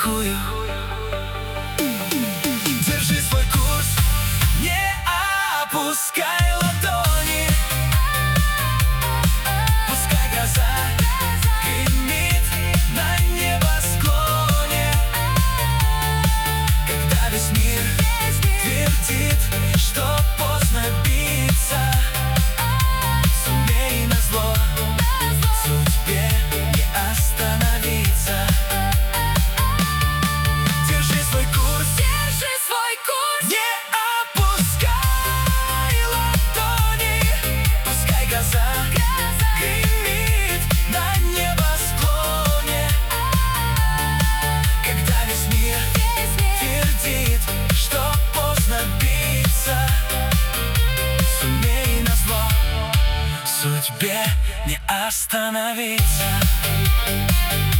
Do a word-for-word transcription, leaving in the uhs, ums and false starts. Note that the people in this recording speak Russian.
страхую. Держи свой курс, не опускай ладони. Пускай гроза гремит на небосклоне, когда весь мир твердит, что поздно биться. Сумей назло судьбе не остановиться. Держи свой курс, Держи свой курс, не опускай ладони. Пускай гроза гремит на небосклоне, когда весь мир твердит, что поздно биться. Сумей назло судьбе не остановиться.